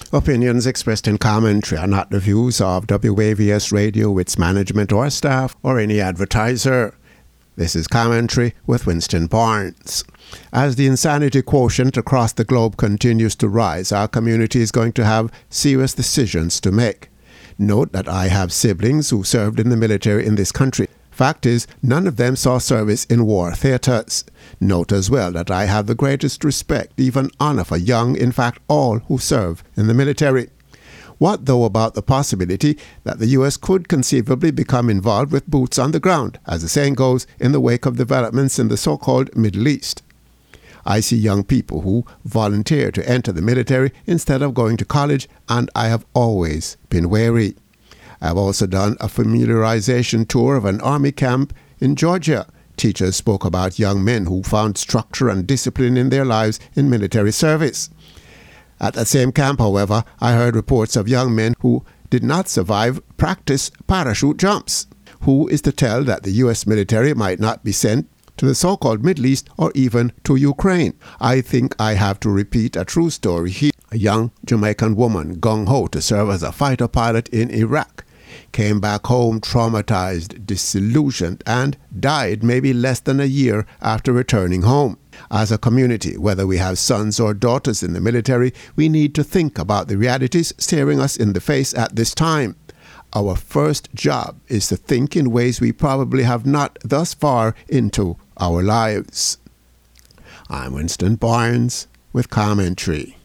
Opinions expressed in commentary are not the views of WAVS Radio, its management or staff, or any advertiser. This is Commentary with Winston Barnes. As the insanity quotient across the globe continues to rise, our community is going to have serious decisions to make. Note that I have siblings who served in the military in this country. Fact is, none of them saw service in war theaters. Note as well that I have the greatest respect, even honor for young, in fact all who serve in the military. What though about the possibility that the U.S. could conceivably become involved with boots on the ground, as the saying goes, in the wake of developments in the so-called Middle East? I see young people who volunteer to enter the military instead of going to college, and I have always been wary. I've also done a familiarization tour of an army camp in Georgia. Teachers spoke about young men who found structure and discipline in their lives in military service. At that same camp, however, I heard reports of young men who did not survive practice parachute jumps. Who is to tell that the U.S. military might not be sent to the so-called Middle East or even to Ukraine? I think I have to repeat a true story here. A young Jamaican woman, gung-ho to serve as a fighter pilot in Iraq, came back home traumatized, disillusioned, and died maybe less than a year after returning home. As a community, whether we have sons or daughters in the military, we need to think about the realities staring us in the face at this time. Our first job is to think in ways we probably have not thus far into our lives. I'm Winston Barnes with Commentary.